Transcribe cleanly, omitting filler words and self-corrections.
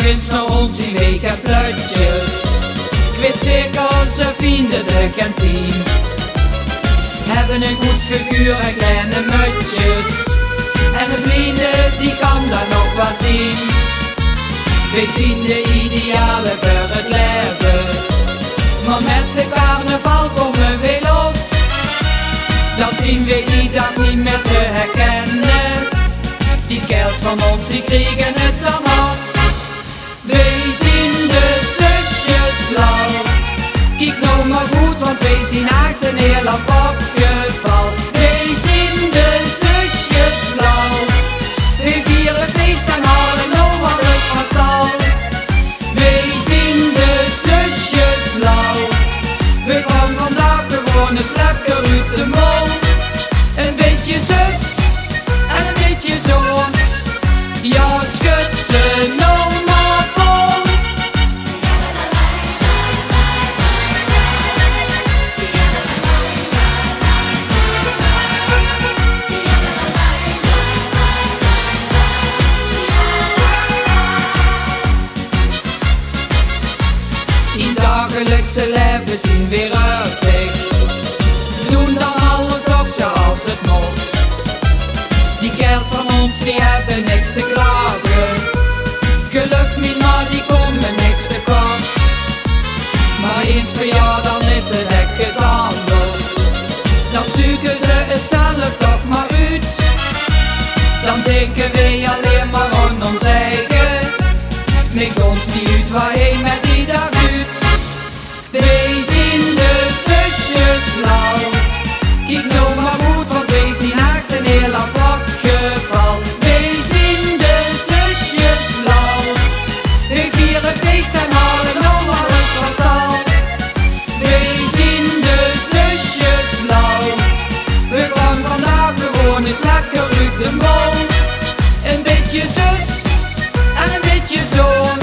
eens naar ons zien wegen plutjes. Ik weet zeker onze vrienden de kantine hebben een goed figuur en kleine mutjes. En de vrienden die kan dat nog wel zien. We zien de idealen voor het leven, maar met de carnaval komen we los. Dan zien we die dag niet meer te herkennen. Die kerels van ons die kregen het dan los. We zien de zusjes lauw. Kijk nou maar goed, want we zien echt een heel apart geval. We zien de zusjes lauw. We vieren feest en halen nou alles van stal. We zien de zusjes lauw. We gaan vandaag gewoon eens lekker uit de mol. Een beetje zus en een beetje zo. Ja, schud ze nou maar vol. In dagelijkse leven zien we rustig, doen dan alles ook zoals het moet. Die kerels van ons die hebben niks te klagen. Geloof me maar, die komen niks te kort. Maar eens per jaar dan is het echt anders. Dan zoeken ze het zelf toch maar uit. Dan denken we alleen maar aan ons eigen. Niks ons niet uit waarheen met die daaruit. We zien de zusjes lauw. Kijk nou maar goed, want we zien echt een heel apart geval. We zien de zusjes lauw. We vieren feest en halen nou alles van stal. We zien de zusjes lauw. We gaan vandaag gewoon eens lekker uit de mol. Een beetje zus en een beetje zo.